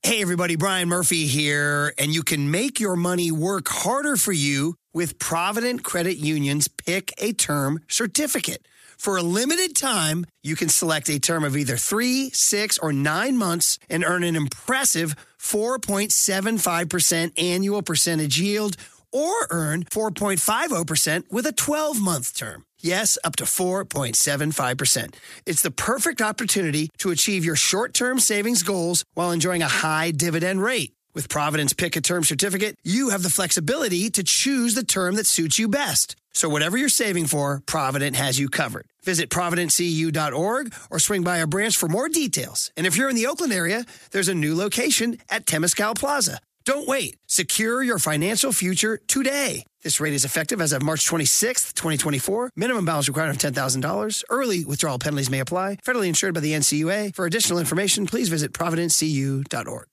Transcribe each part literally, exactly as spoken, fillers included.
Hey, everybody, Brian Murphy here, and you can make your money work harder for you with Provident Credit Union's Pick a Term certificate. For a limited time, you can select a term of either three, six, or nine months and earn an impressive four point seven five percent annual percentage yield, or earn four point five zero percent with a twelve-month term. Yes, up to four point seven five percent. It's the perfect opportunity to achieve your short-term savings goals while enjoying a high dividend rate. With Provident's Pick a Term certificate, you have the flexibility to choose the term that suits you best. So whatever you're saving for, Provident has you covered. Visit provident c u dot org or swing by a branch for more details. And if you're in the Oakland area, there's a new location at Temescal Plaza. Don't wait. Secure your financial future today. This rate is effective as of March twenty-sixth, twenty twenty-four. Minimum balance required of ten thousand dollars. Early withdrawal penalties may apply. Federally insured by the N C U A. For additional information, please visit provident c u dot org.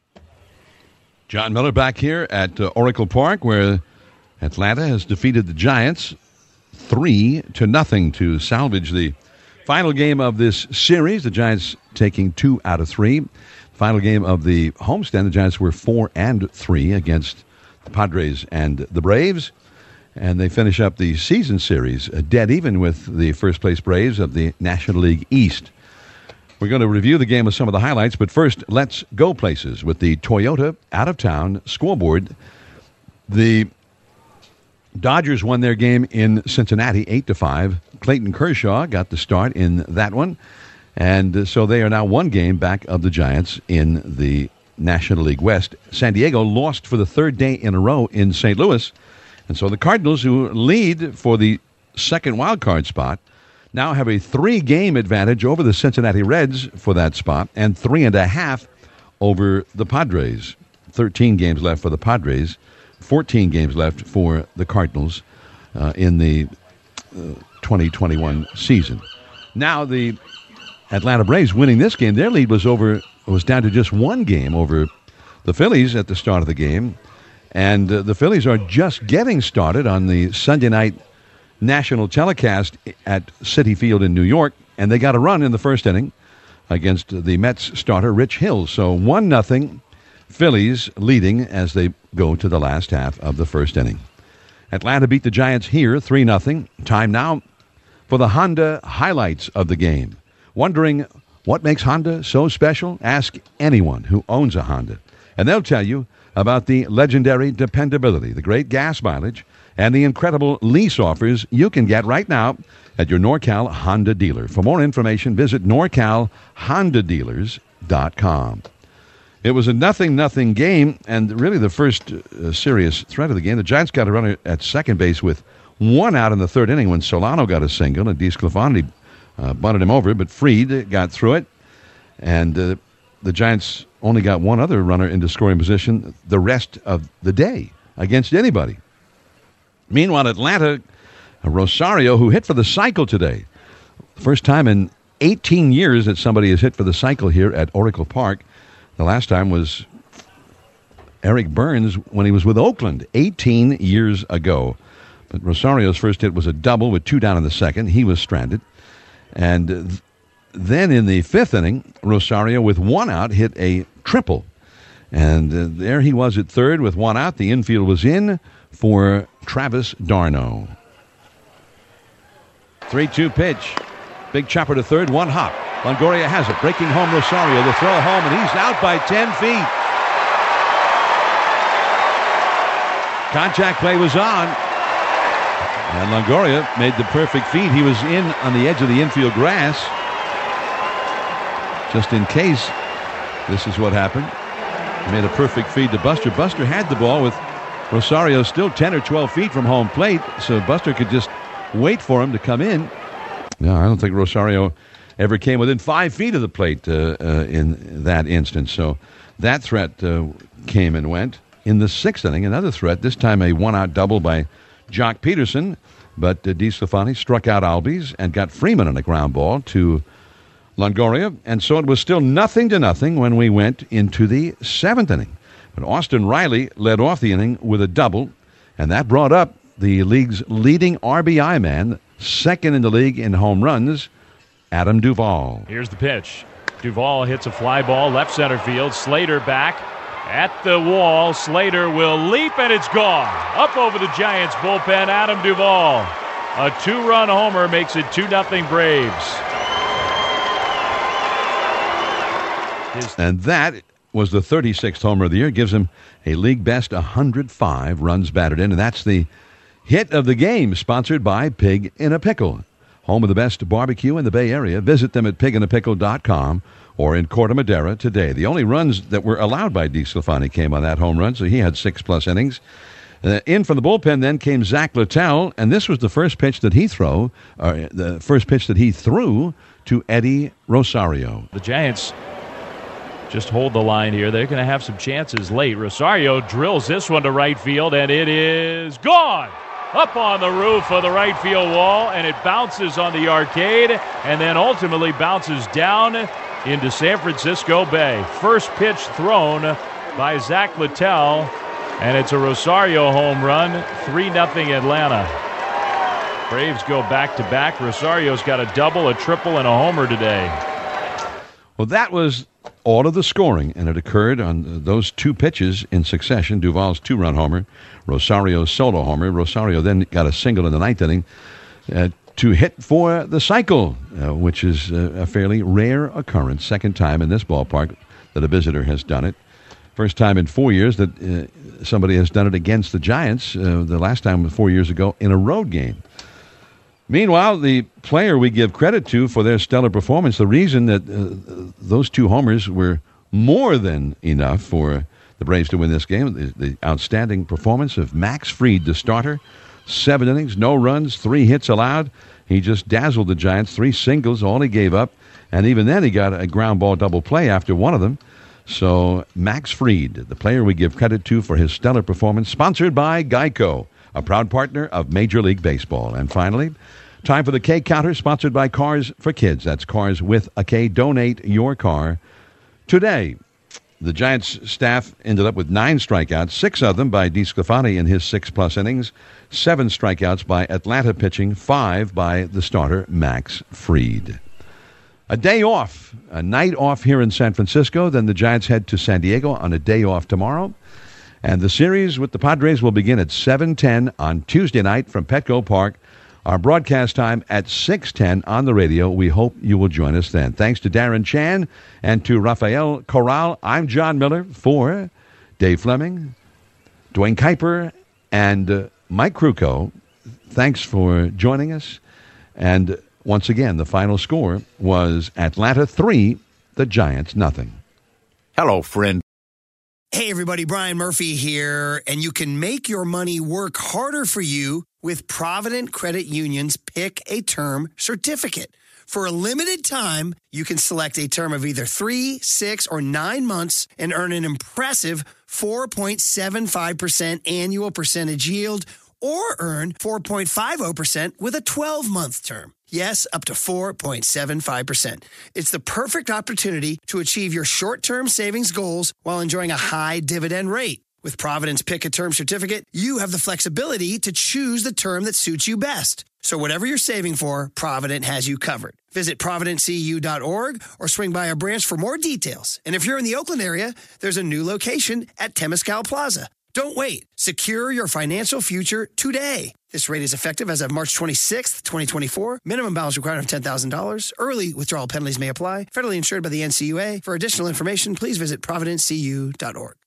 John Miller back here at uh, Oracle Park, where Atlanta has defeated the Giants three to nothing to salvage the final game of this series. The Giants taking two out of three. Final game of the homestand, the Giants were four and three against the Padres and the Braves, and they finish up the season series uh, dead even with the first place Braves of the National League East. We're going to review the game with some of the highlights, but first, let's go places with the Toyota out-of-town scoreboard. The Dodgers won their game in Cincinnati eight to five. Clayton Kershaw got the start in that one, and so they are now one game back of the Giants in the National League West. San Diego lost for the third day in a row in Saint Louis, and so the Cardinals, who lead for the second wild card spot, now have a three-game advantage over the Cincinnati Reds for that spot and three and a half over the Padres. thirteen games left for the Padres, fourteen games left for the Cardinals uh, in the uh, twenty twenty-one season. Now the Atlanta Braves winning this game, their lead was over was down to just one game over the Phillies at the start of the game, and uh, the Phillies are just getting started on the Sunday night national telecast at Citi Field in New York, and they got a run in the first inning against the Mets starter Rich Hill. So one nothing, Phillies leading as they go to the last half of the first inning. Atlanta beat the Giants here three nothing. Time now for the Honda highlights of the game. Wondering what makes Honda so special? Ask anyone who owns a Honda, and they'll tell you about the legendary dependability, the great gas mileage, and the incredible lease offers you can get right now at your NorCal Honda dealer. For more information, visit nor cal honda dealers dot com. It was a nothing-nothing game, and really the first uh, serious threat of the game. The Giants got a runner at second base with one out in the third inning when Solano got a single, and DeSclafani uh, bunted him over, but Fried got through it, and uh, the Giants only got one other runner into scoring position the rest of the day against anybody. Meanwhile, Atlanta, Rosario, who hit for the cycle today. First time in eighteen years that somebody has hit for the cycle here at Oracle Park. The last time was Eric Burns when he was with Oakland eighteen years ago. But Rosario's first hit was a double with two down in the second. He was stranded. And th- then in the fifth inning, Rosario with one out hit a triple. And uh, there he was at third with one out. The infield was in for Travis d'Arnaud. three two pitch. Big chopper to third, one hop. Longoria has it, breaking home Rosario. The throw home, and he's out by ten feet. Contact play was on. And Longoria made the perfect feed. He was in on the edge of the infield grass. Just in case this is what happened. He made a perfect feed to Buster. Buster had the ball with Rosario still ten or twelve feet from home plate, so Buster could just wait for him to come in. No, I don't think Rosario ever came within five feet of the plate uh, uh, in that instance. So that threat uh, came and went. In the sixth inning, another threat, this time a one-out double by Jock Peterson, but uh, DeSclafani struck out Albies and got Freeman on a ground ball to Longoria, and so it was still nothing to nothing when we went into the seventh inning. But Austin Riley led off the inning with a double, and that brought up the league's leading R B I man, second in the league in home runs, Adam Duvall. Here's the pitch. Duvall hits a fly ball left center field. Slater back at the wall. Slater will leap, and it's gone. Up over the Giants bullpen, Adam Duvall. A two-run homer makes it two nothing Braves. His- and that was the thirty-sixth homer of the year. Gives him a league best one hundred five runs batted in, and that's the hit of the game, sponsored by Pig in a Pickle, home of the best barbecue in the Bay Area. Visit them at pig in a pickle dot com or in Corte Madera today. The only runs that were allowed by DeSclafani came on that home run, so he had six-plus innings. Uh, in from the bullpen then came Zach Littell, and this was the first pitch that he threw, uh, the first pitch that he threw to Eddie Rosario. The Giants just hold the line here. They're going to have some chances late. Rosario drills this one to right field, and it is gone. Up on the roof of the right field wall, and it bounces on the arcade, and then ultimately bounces down into San Francisco Bay. First pitch thrown by Zach Littell, and it's a Rosario home run, three nothing Atlanta. Braves go back-to-back. Rosario's got a double, a triple, and a homer today. Well, that was all of the scoring, and it occurred on those two pitches in succession. Duvall's two-run homer, Rosario's solo homer. Rosario then got a single in the ninth inning uh, to hit for the cycle, uh, which is uh, a fairly rare occurrence. Second time in this ballpark that a visitor has done it. First time in four years that uh, somebody has done it against the Giants. Uh, the last time was four years ago in a road game. Meanwhile, the player we give credit to for their stellar performance, the reason that uh, those two homers were more than enough for the Braves to win this game, the, the outstanding performance of Max Fried, the starter. Seven innings, no runs, three hits allowed. He just dazzled the Giants, three singles, all he gave up. And even then he got a ground ball double play after one of them. So Max Fried, the player we give credit to for his stellar performance, sponsored by Geico, a proud partner of Major League Baseball. And finally, time for the K Counter, sponsored by Cars for Kids. That's Cars with a K. Donate your car today. The Giants staff ended up with nine strikeouts, six of them by DeSclafani in his six-plus innings, seven strikeouts by Atlanta pitching, five by the starter, Max Fried. A day off, a night off here in San Francisco. Then the Giants head to San Diego on a day off tomorrow. And the series with the Padres will begin at seven ten on Tuesday night from Petco Park. Our broadcast time at six ten on the radio. We hope you will join us then. Thanks to Darren Chan and to Rafael Corral. I'm John Miller for Dave Fleming, Dwayne Kuiper, and uh, Mike Krukow. Thanks for joining us. And once again, the final score was Atlanta three, the Giants nothing. Hello, friend. Hey, everybody, Brian Murphy here, and you can make your money work harder for you with Provident Credit Union's Pick a Term certificate. For a limited time, you can select a term of either three, six, or nine months and earn an impressive four point seven five percent annual percentage yield, or earn four point five zero percent with a twelve-month term. Yes, up to four point seven five percent. It's the perfect opportunity to achieve your short-term savings goals while enjoying a high dividend rate. With Provident's Pick a Term certificate, you have the flexibility to choose the term that suits you best. So whatever you're saving for, Provident has you covered. Visit provident c u dot org or swing by our branch for more details. And if you're in the Oakland area, there's a new location at Temescal Plaza. Don't wait. Secure your financial future today. This rate is effective as of March twenty-sixth, twenty twenty-four. Minimum balance required of ten thousand dollars. Early withdrawal penalties may apply. Federally insured by the N C U A. For additional information, please visit provident c u dot org.